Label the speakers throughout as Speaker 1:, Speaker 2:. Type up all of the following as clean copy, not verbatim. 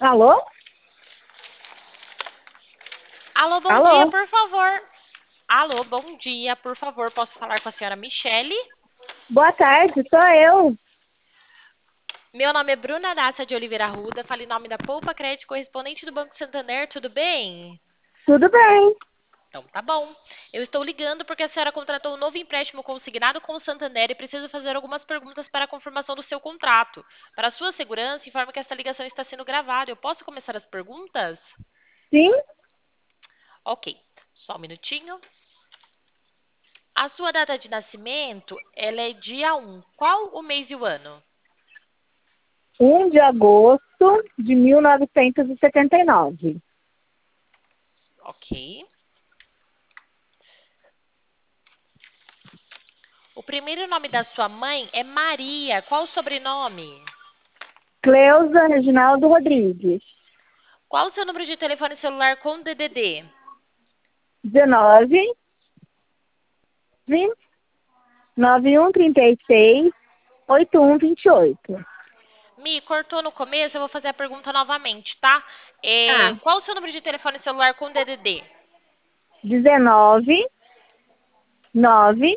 Speaker 1: Alô?
Speaker 2: Alô, bom dia,
Speaker 1: Alô?
Speaker 2: por favor. Alô, bom dia, por favor, posso falar com a senhora Michele?
Speaker 1: Boa tarde, sou eu.
Speaker 2: Meu nome é Bruna Dácia de Oliveira Arruda, falo em nome da Poupa Crédito, correspondente do Banco Santander, tudo bem?
Speaker 1: Tudo bem?
Speaker 2: Então, tá bom. Eu estou ligando porque a senhora contratou um novo empréstimo consignado com o Santander e preciso fazer algumas perguntas para a confirmação do seu contrato. Para a sua segurança, informo que esta ligação está sendo gravada. Eu posso começar as perguntas?
Speaker 1: Sim?
Speaker 2: Ok, só um minutinho. A sua data de nascimento, ela é dia 1. Qual o mês e o ano?
Speaker 1: 1 de agosto de 1979.
Speaker 2: Ok. O primeiro nome da sua mãe é Maria. Qual o sobrenome?
Speaker 1: Cleusa Reginaldo Rodrigues.
Speaker 2: Qual o seu número de telefone celular com DDD?
Speaker 1: 19, 20, 9136, 8128.
Speaker 2: Mi, cortou no começo, eu vou fazer a pergunta novamente, tá?
Speaker 1: Ah,
Speaker 2: Qual o seu número de telefone celular com DDD?
Speaker 1: 19, 9,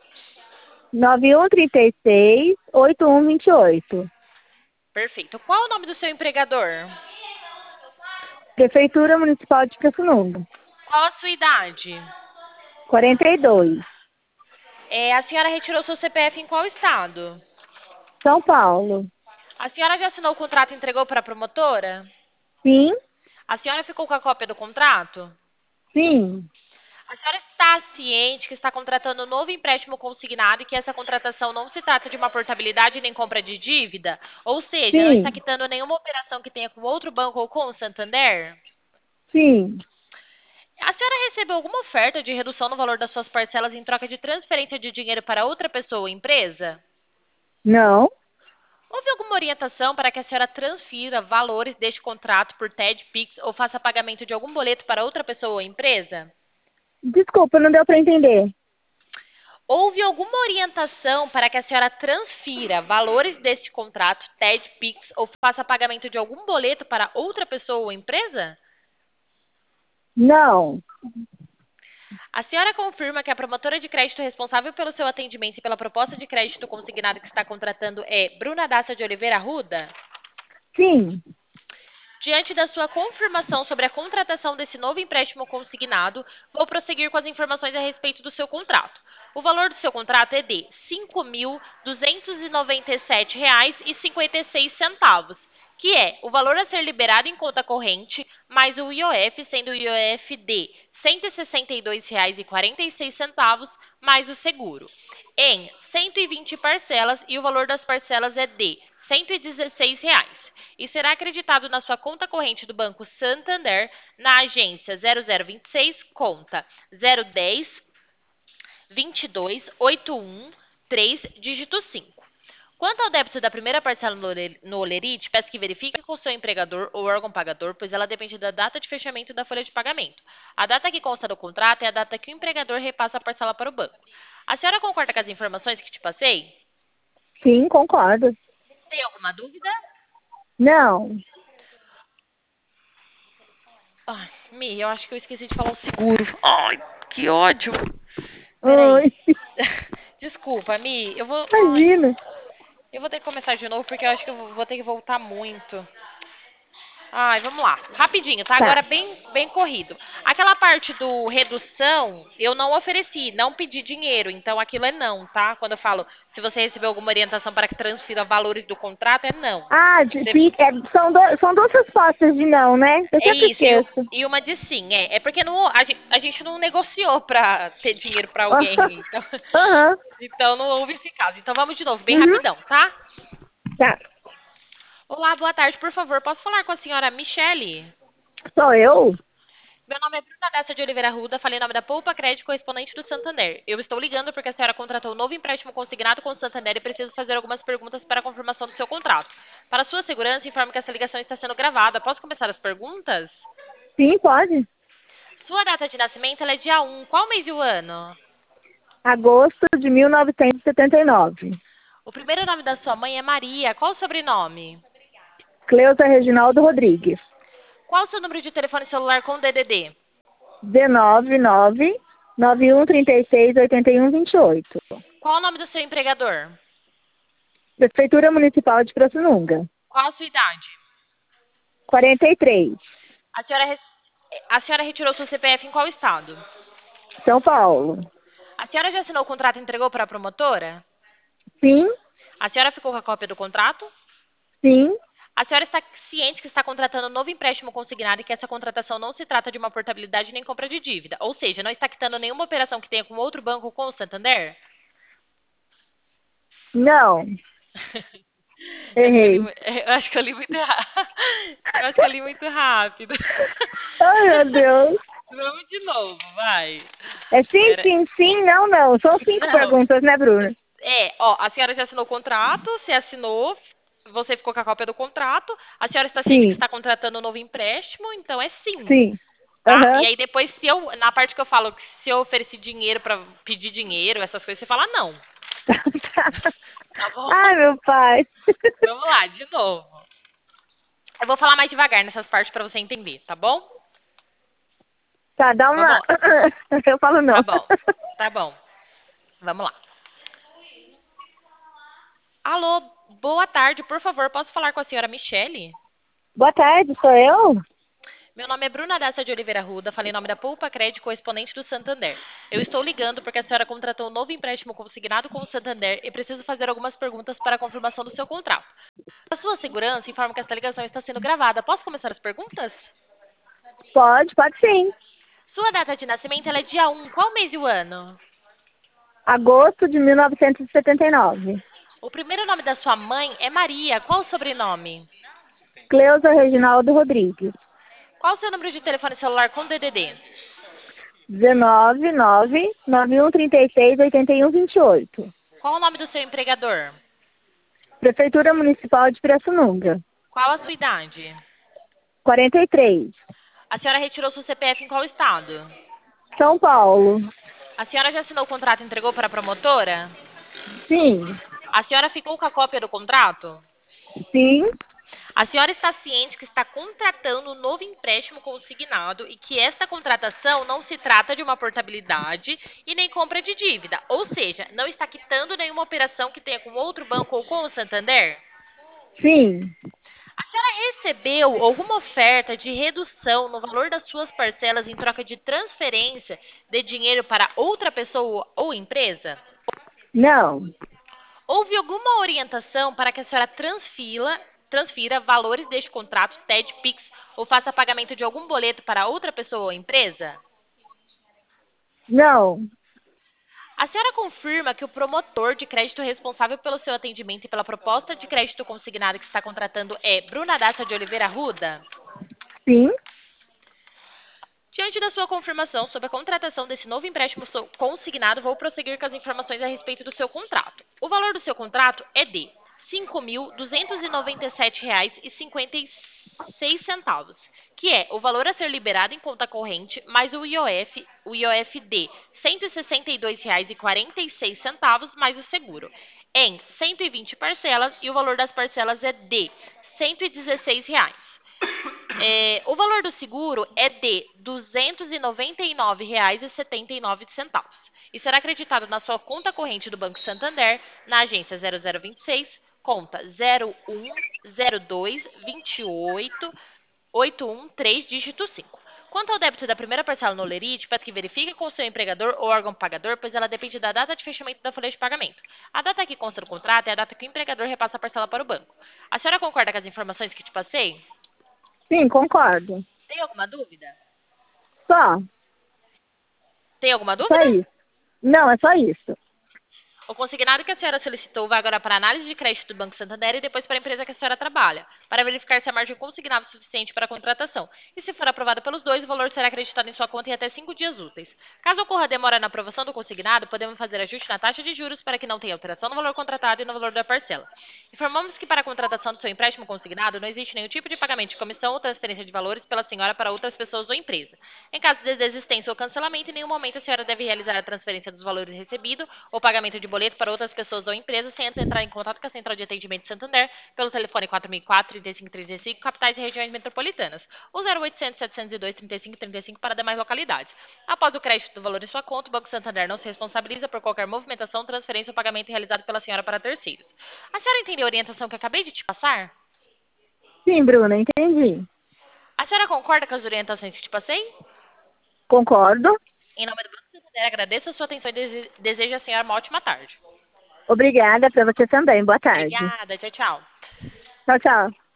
Speaker 1: 9136, 8128.
Speaker 2: Perfeito. Qual o nome do seu empregador?
Speaker 1: Prefeitura Municipal de Pirassununga.
Speaker 2: Qual a sua idade?
Speaker 1: 42.
Speaker 2: A senhora retirou seu CPF em qual estado?
Speaker 1: São Paulo.
Speaker 2: A senhora já assinou o contrato e entregou para a promotora?
Speaker 1: Sim?
Speaker 2: A senhora ficou com a cópia do contrato?
Speaker 1: Sim.
Speaker 2: A senhora está ciente que está contratando um novo empréstimo consignado e que essa contratação não se trata de uma portabilidade nem compra de dívida? Ou seja, não está
Speaker 1: Sim.
Speaker 2: quitando nenhuma operação que tenha com outro banco ou com o Santander?
Speaker 1: Sim.
Speaker 2: A senhora recebeu alguma oferta de redução no valor das suas parcelas em troca de transferência de dinheiro para outra pessoa ou empresa?
Speaker 1: Não.
Speaker 2: Houve alguma orientação para que a senhora transfira valores deste contrato por TED, Pix ou faça pagamento de algum boleto para outra pessoa ou empresa?
Speaker 1: Desculpa, não deu para entender.
Speaker 2: Houve alguma orientação para que a senhora transfira valores deste contrato, TED, Pix ou faça pagamento de algum boleto para outra pessoa ou empresa?
Speaker 1: Não.
Speaker 2: A senhora confirma que a promotora de crédito responsável pelo seu atendimento e pela proposta de crédito consignado que está contratando é Bruna Dácia de Oliveira Arruda?
Speaker 1: Sim.
Speaker 2: Diante da sua confirmação sobre a contratação desse novo empréstimo consignado, vou prosseguir com as informações a respeito do seu contrato. O valor do seu contrato é de R$ 5.297,56, que é o valor a ser liberado em conta corrente, mais o IOF, sendo o IOF de R$ 162,46, mais o seguro, em 120 parcelas, e o valor das parcelas é de R$ 116 e será acreditado na sua conta corrente do Banco Santander, na agência 0026, conta 010 22 81 3, dígito 5. Quanto ao débito da primeira parcela no Olerite, peço que verifique com o seu empregador ou órgão pagador, pois ela depende da data de fechamento da folha de pagamento. A data que consta no contrato é a data que o empregador repassa a parcela para o banco. A senhora concorda com as informações que te passei?
Speaker 1: Sim, concordo.
Speaker 2: Tem alguma dúvida?
Speaker 1: Não.
Speaker 2: Ai, Mi, eu acho que eu esqueci de falar o seguro. Ai, que ódio. Peraí.
Speaker 1: Oi.
Speaker 2: Desculpa, Mi.
Speaker 1: Imagina.
Speaker 2: Eu vou ter que começar de novo porque eu acho que eu vou ter que voltar muito. Ai, vamos lá. Rapidinho, tá?
Speaker 1: Tá.
Speaker 2: Agora bem corrido. Aquela parte do redução, eu não ofereci, não pedi dinheiro. Então aquilo é não, tá? Quando eu falo se você recebeu alguma orientação para que transfira valores do contrato, é não.
Speaker 1: Ah,
Speaker 2: Você-
Speaker 1: são duas respostas de não, né? Eu
Speaker 2: É
Speaker 1: sempre
Speaker 2: isso,
Speaker 1: esqueço.
Speaker 2: e uma de sim. É porque a gente não negociou pra ter dinheiro pra alguém. Então,
Speaker 1: Aham.
Speaker 2: então não houve esse caso. Então vamos de novo, bem
Speaker 1: Uhum.
Speaker 2: rapidão, tá?
Speaker 1: Tá.
Speaker 2: Olá, boa tarde, por favor. Posso falar com a senhora Michele?
Speaker 1: Sou eu?
Speaker 2: Meu nome é Bruna Dessa de Oliveira Ruda, falei em nome da Poupa Crédito, correspondente do Santander. Eu estou ligando porque a senhora contratou um novo empréstimo consignado com o Santander e preciso fazer algumas perguntas para a confirmação do seu contrato. Para sua segurança, informo que essa ligação está sendo gravada. Posso começar as perguntas?
Speaker 1: Sim, pode.
Speaker 2: Sua data de nascimento ela é dia 1. Qual mês e o ano?
Speaker 1: Agosto de 1979.
Speaker 2: O primeiro nome da sua mãe é Maria. Qual o sobrenome?
Speaker 1: Cleusa Reginaldo Rodrigues.
Speaker 2: Qual o seu número de telefone celular com DDD?
Speaker 1: 19991368128.
Speaker 2: Qual o nome do seu empregador?
Speaker 1: Prefeitura Municipal de Pirassununga.
Speaker 2: Qual a sua idade?
Speaker 1: 43.
Speaker 2: A senhora retirou seu CPF em qual estado?
Speaker 1: São Paulo.
Speaker 2: A senhora já assinou o contrato e entregou para a promotora?
Speaker 1: Sim,
Speaker 2: A senhora ficou com a cópia do contrato?
Speaker 1: sim,
Speaker 2: A senhora está ciente que está contratando um novo empréstimo consignado e que essa contratação não se trata de uma portabilidade nem compra de dívida, ou seja, não está quitando nenhuma operação que tenha com outro banco ou com o Santander?
Speaker 1: não, errei.
Speaker 2: Eu acho que eu li muito errado. Eu acho que eu li muito rápido.
Speaker 1: Ai, meu Deus.
Speaker 2: Vamos de novo, vai.
Speaker 1: É sim,
Speaker 2: Era-
Speaker 1: sim, sim, não, não. São 5
Speaker 2: Não.
Speaker 1: perguntas, né, Bruna?
Speaker 2: A senhora já assinou o contrato, você assinou, você ficou com a cópia do contrato, a senhora está ciente que
Speaker 1: Sim,
Speaker 2: está contratando um novo empréstimo, então é sim.
Speaker 1: sim.
Speaker 2: Tá?
Speaker 1: Aham.
Speaker 2: E aí depois, na parte que eu falo que se eu oferecer dinheiro pra pedir dinheiro, essas coisas, você fala não. Tá bom?
Speaker 1: Ai, meu pai.
Speaker 2: Vamos lá, de novo. Eu vou falar mais devagar nessas partes pra você entender, tá bom?
Speaker 1: Tá, dá
Speaker 2: Vamos
Speaker 1: uma.
Speaker 2: lá.
Speaker 1: Eu falo
Speaker 2: Tá
Speaker 1: não.
Speaker 2: bom. Tá bom. Vamos lá. Alô, boa tarde, por favor, posso falar com a senhora Michele?
Speaker 1: Boa tarde, sou eu?
Speaker 2: Meu nome é Bruna Dassa de Oliveira Ruda, falei em nome da Poupa Crédito, correspondente do Santander. Eu estou ligando porque a senhora contratou um novo empréstimo consignado com o Santander e preciso fazer algumas perguntas para a confirmação do seu contrato. Para sua segurança, informo que esta ligação está sendo gravada. Posso começar as perguntas?
Speaker 1: Pode sim.
Speaker 2: Sua data de nascimento ela é dia 1. Qual mês e o ano?
Speaker 1: Agosto de 1979.
Speaker 2: O primeiro nome da sua mãe é Maria. Qual o sobrenome?
Speaker 1: Cleusa Reginaldo Rodrigues.
Speaker 2: Qual o seu número de telefone celular com DDD?
Speaker 1: 19991368128.
Speaker 2: Qual o nome do seu empregador?
Speaker 1: Prefeitura Municipal de Pirassununga.
Speaker 2: Qual a sua idade?
Speaker 1: 43.
Speaker 2: A senhora retirou seu CPF em qual estado?
Speaker 1: São Paulo.
Speaker 2: A senhora já assinou o contrato e entregou para a promotora?
Speaker 1: Sim,
Speaker 2: A senhora ficou com a cópia do contrato?
Speaker 1: sim,
Speaker 2: A senhora está ciente que está contratando um novo empréstimo consignado e que esta contratação não se trata de uma portabilidade e nem compra de dívida, ou seja, não está quitando nenhuma operação que tenha com outro banco ou com o Santander?
Speaker 1: sim.
Speaker 2: A senhora recebeu alguma oferta de redução no valor das suas parcelas em troca de transferência de dinheiro para outra pessoa ou empresa?
Speaker 1: Não,
Speaker 2: Houve alguma orientação para que a senhora transfira valores deste contrato, TED, PIX, ou faça pagamento de algum boleto para outra pessoa ou empresa?
Speaker 1: não,
Speaker 2: A senhora confirma que o promotor de crédito responsável pelo seu atendimento e pela proposta de crédito consignado que está contratando é Bruna Dácia de Oliveira Ruda?
Speaker 1: sim,
Speaker 2: Diante da sua confirmação sobre a contratação desse novo empréstimo consignado, vou prosseguir com as informações a respeito do seu contrato. O valor do seu contrato é de R$ 5.297,56, que é o valor a ser liberado em conta corrente, mais o IOF de R$ 162,46, mais o seguro, em 120 parcelas, e o valor das parcelas é de R$ 116. O valor do seguro é de R$ 299,79 e será acreditado na sua conta corrente do Banco Santander, na agência 0026, conta 010222881 dígito 5. Quanto ao débito da primeira parcela no Lerite, peço que verifique com o seu empregador ou órgão pagador, pois ela depende da data de fechamento da folha de pagamento. A data que consta no contrato é a data que o empregador repassa a parcela para o banco. A senhora concorda com as informações que te passei?
Speaker 1: sim, concordo.
Speaker 2: Tem alguma dúvida?
Speaker 1: Só,
Speaker 2: Tem alguma
Speaker 1: só
Speaker 2: dúvida?
Speaker 1: isso. Não, é só isso.
Speaker 2: O consignado que a senhora solicitou vai agora para a análise de crédito do Banco Santander e depois para a empresa que a senhora trabalha, para verificar se a margem consignada é suficiente para a contratação. E se for aprovada pelos dois, o valor será acreditado em sua conta em até 5 dias úteis. Caso ocorra demora na aprovação do consignado, podemos fazer ajuste na taxa de juros para que não tenha alteração no valor contratado e no valor da parcela. Informamos que para a contratação do seu empréstimo consignado não existe nenhum tipo de pagamento de comissão ou transferência de valores pela senhora para outras pessoas ou empresa. Em caso de desistência ou cancelamento, em nenhum momento a senhora deve realizar a transferência dos valores recebidos ou pagamento de boleto boleto para outras pessoas ou empresas, sem antes entrar em contato com a Central de Atendimento de Santander pelo telefone 4004-3535, capitais e regiões metropolitanas, ou 0800-702-3535 para demais localidades. Após o crédito do valor em sua conta, o Banco Santander não se responsabiliza por qualquer movimentação, transferência ou pagamento realizado pela senhora para terceiros. A senhora entendeu a orientação que acabei de te passar?
Speaker 1: Sim, Bruna, entendi.
Speaker 2: A senhora concorda com as orientações que te passei?
Speaker 1: Concordo.
Speaker 2: Em nome do Banco Santander, agradeço a sua atenção e desejo à senhora uma ótima tarde.
Speaker 1: Obrigada para você também. Boa tarde.
Speaker 2: Obrigada, tchau, tchau.
Speaker 1: Tchau, tchau.